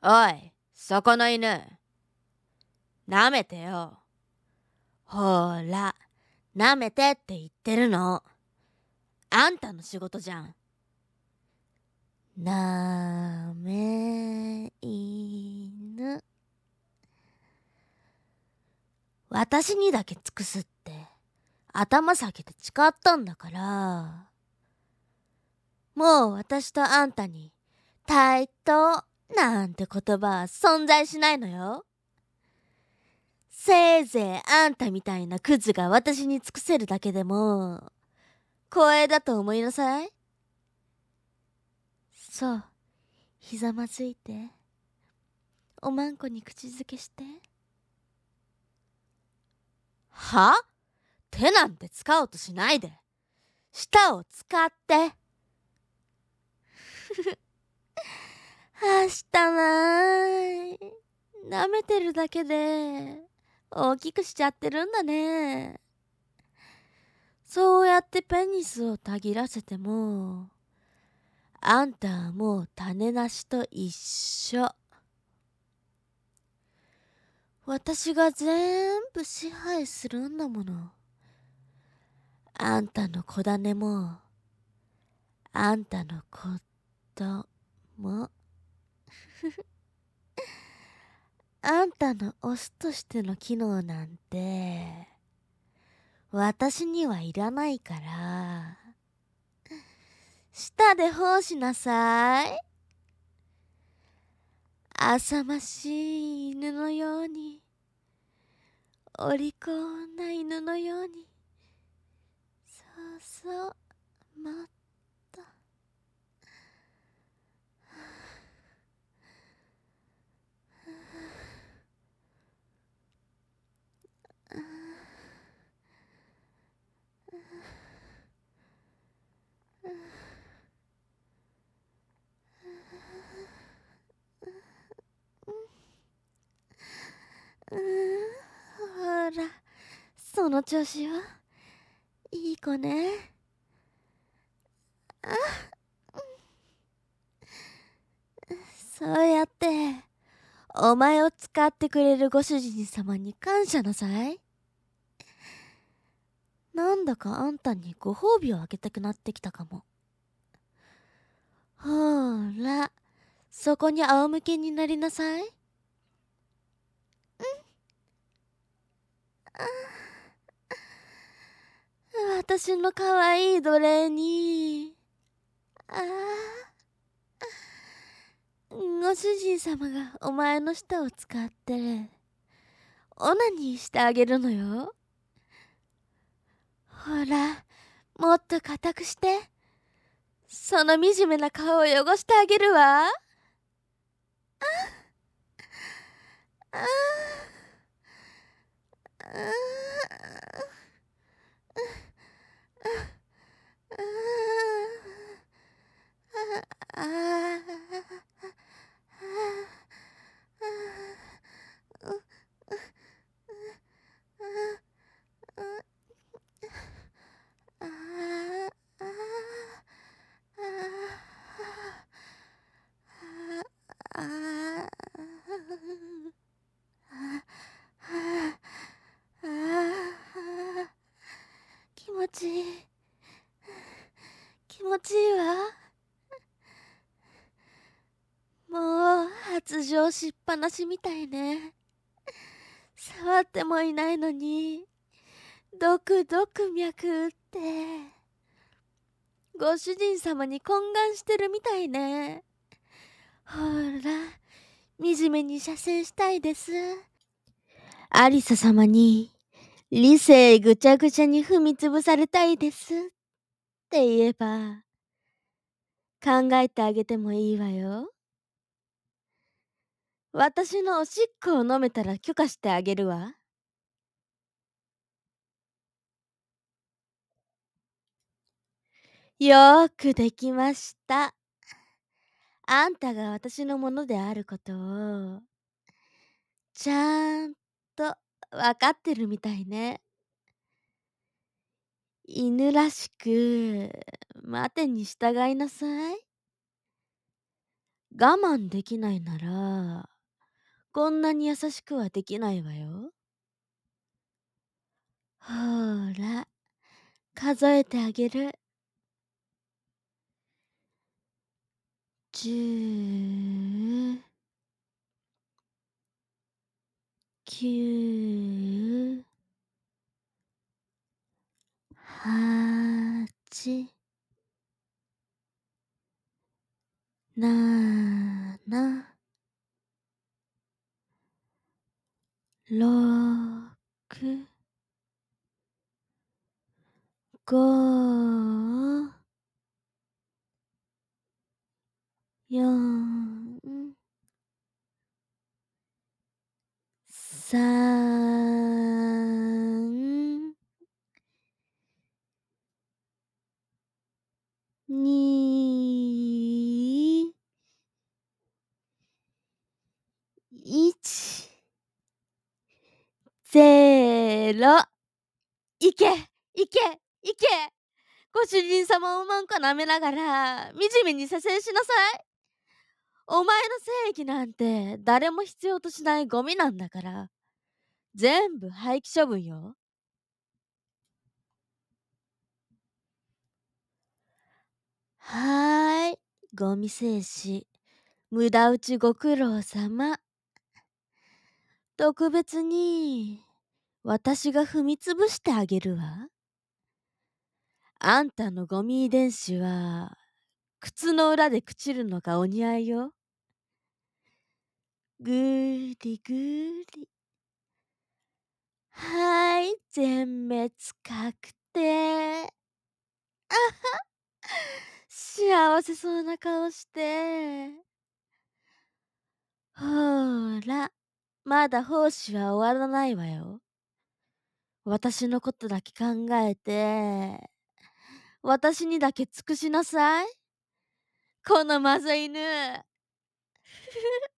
おい、そこの犬。舐めてよ。ほーら、舐めてって言ってるの。あんたの仕事じゃん。なめ犬。私にだけ尽くすって頭下げて誓ったんだから、もう私とあんたに対等なんて言葉は存在しないのよ。せいぜいあんたみたいなクズが私に尽くせるだけでも光栄だと思いなさい。そう、ひざまずいておまんこに口づけして。は？手なんて使おうとしないで、舌を使って。はしたない。舐めてるだけで大きくしちゃってるんだね。そうやってペニスをたぎらせても、あんたはもう種なしと一緒。私が全部支配するんだもの。あんたの子種も、あんたの子供。あんたのオスとしての機能なんて、私にはいらないから、舌で奉しなさい。浅ましい犬のように、お利口な犬のように、そうそう、もっと。ほら、その調子よ。いい子ね。そうやって、お前を使ってくれるご主人様に感謝なさい。なんだかあんたにご褒美をあげたくなってきたかも。ほーら、そこに仰向けになりなさい。私の可愛い奴隷に。ああ、ご主人様がお前の舌を使って、オナニーしてあげるのよ。ほら、もっと固くして、その惨めな顔を汚してあげるわ。ああ、ああ、気持ちいい。気持ちいいわ。もう発情しっぱなしみたいね。触ってもいないのにドクドク脈打ってご主人様に懇願してるみたいね。ほら、惨めに射精したいです。アリサ様に理性ぐちゃぐちゃに踏みつぶされたいですって言えば考えてあげてもいいわよ。私のおしっこを飲めたら許可してあげるわ。よーくできました。あんたが私のものであることをちゃんとわかってるみたいね。犬らしく待てに従いなさい。 我慢できないなら、こんなに優しくはできないわよ。ほら、数えてあげる。10、9、8、7、6、5、4、3、2、1、0。いけいけいけ、ご主人様をなんか舐めながら、惨めにさせしなさい。お前の正義なんて誰も必要としないゴミなんだから、全部廃棄処分よ。はーい、ゴミ精子、無駄打ちご苦労様。特別に、私が踏みつぶしてあげるわ。あんたのゴミ遺伝子は、靴の裏で朽ちるのがお似合いよ。ぐーりぐーり。はい、全滅確定。幸せそうな顔して。ほーら、まだ奉仕は終わらないわよ。私のことだけ考えて、私にだけ尽くしなさい。このまず犬。